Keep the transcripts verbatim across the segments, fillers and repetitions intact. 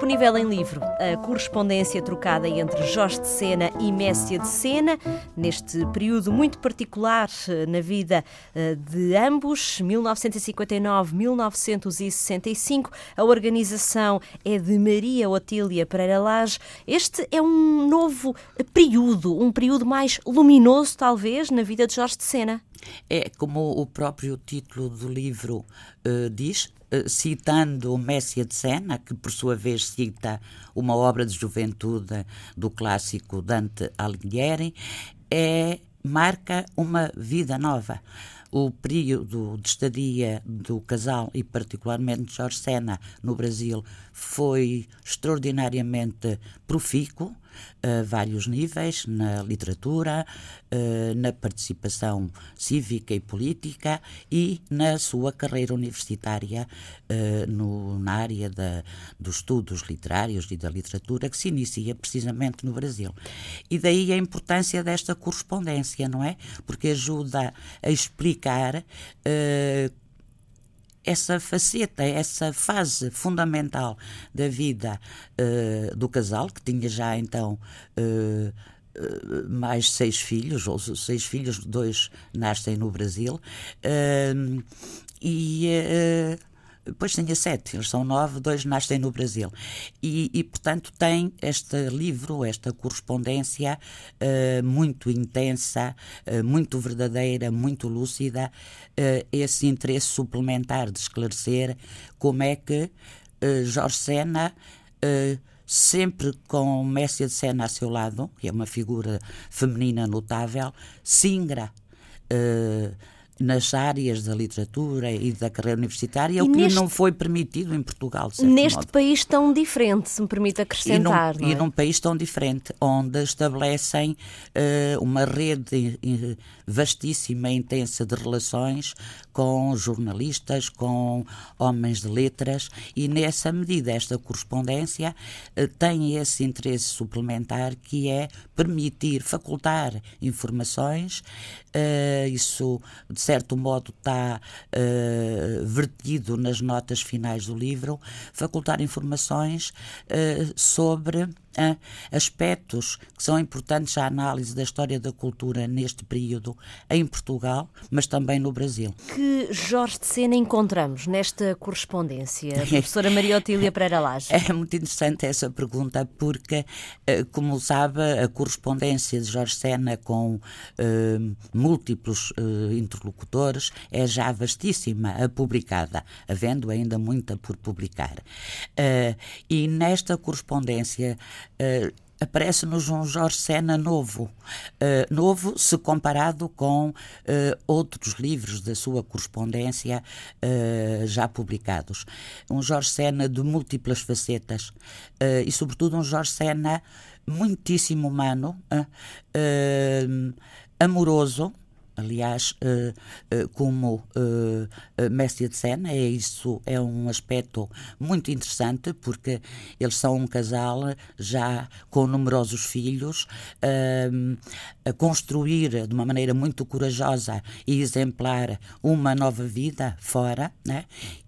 disponível em livro a correspondência trocada entre Jorge de Sena e Messia de Sena, neste período muito particular na vida de ambos, mil novecentos e cinquenta e nove a mil novecentos e sessenta e cinco. A organização é de Maria Otília Pereira Lage. Este é um novo período, um período mais luminoso, talvez, na vida de Jorge de Sena. É, como o próprio título do livro uh, diz, uh, citando Messia de Sena, que por sua vez cita uma obra de juventude do clássico Dante Alighieri, é, marca uma vida nova. O período de estadia do casal, e particularmente de Jorge Sena, no Brasil, foi extraordinariamente profícuo, a vários níveis, na literatura, na participação cívica e política e na sua carreira universitária no, na área da, dos estudos literários e da literatura, que se inicia precisamente no Brasil. E daí a importância desta correspondência, não é? Porque ajuda a explicar uh, essa faceta, essa fase fundamental da vida uh, do casal, que tinha já então uh, uh, mais seis filhos, ou seis filhos, dois nascem no Brasil, uh, e uh, depois tinha sete, eles são nove, dois nascem no Brasil. E, e portanto, tem este livro, esta correspondência uh, muito intensa, uh, muito verdadeira, muito lúcida, uh, esse interesse suplementar de esclarecer como é que uh, Jorge Sena, uh, sempre com Messia de Sena a seu lado, que é uma figura feminina notável, singra uh, nas áreas da literatura e da carreira universitária, e o que neste, não foi permitido em Portugal, de certo neste modo. país tão diferente, se me permite acrescentar. E num, não é? e num país tão diferente, onde estabelecem uh, uma rede uh, vastíssima e intensa de relações com jornalistas, com homens de letras, e nessa medida esta correspondência uh, tem esse interesse suplementar, que é permitir, facultar informações. Uh, isso, de certo modo, está uh, vertido nas notas finais do livro, facultar informações uh, sobre uh, aspectos que são importantes à análise da história da cultura neste período em Portugal, mas também no Brasil. Que Jorge de Sena encontramos nesta correspondência, professora Maria Otília Pereira Lage? É muito interessante essa pergunta, porque, uh, como sabe, a correspondência de Jorge Sena com uh, múltiplos uh, interlocutores é já vastíssima, a publicada, havendo ainda muita por publicar. Uh, e nesta correspondência uh, aparece-nos um Jorge Sena novo, uh, novo se comparado com uh, outros livros da sua correspondência uh, já publicados. Um Jorge Sena de múltiplas facetas uh, e, sobretudo, um Jorge Sena muitíssimo humano, uh, uh, amoroso. Aliás, uh, uh, como uh, uh, Messia de Sena, é isso, é um aspecto muito interessante, porque eles são um casal já com numerosos filhos, uh, a construir de uma maneira muito corajosa e exemplar uma nova vida fora, né?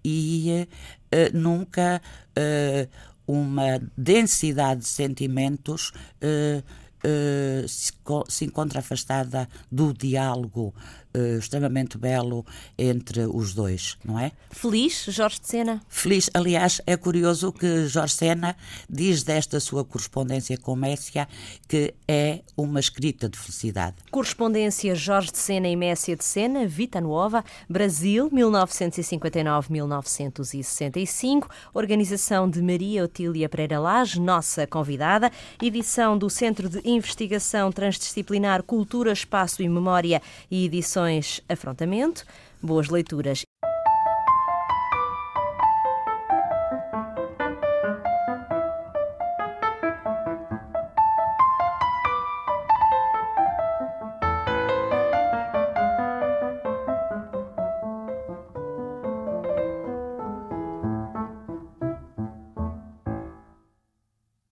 E uh, nunca uh, uma densidade de sentimentos uh, Uh, se, se encontra afastada do diálogo uh, extremamente belo entre os dois, não é? Feliz, Jorge de Sena? Feliz. Aliás, é curioso que Jorge Sena diz desta sua correspondência com Messia que é uma escrita de felicidade. Correspondência Jorge de Sena e Messia de Sena, Vita Nuova, Brasil, mil novecentos e cinquenta e nove a mil novecentos e sessenta e cinco, organização de Maria Otília Pereira Lage, nossa convidada, edição do Centro de Investigação Transdisciplinar Cultura, Espaço e Memória e Edições Afrontamento. Boas leituras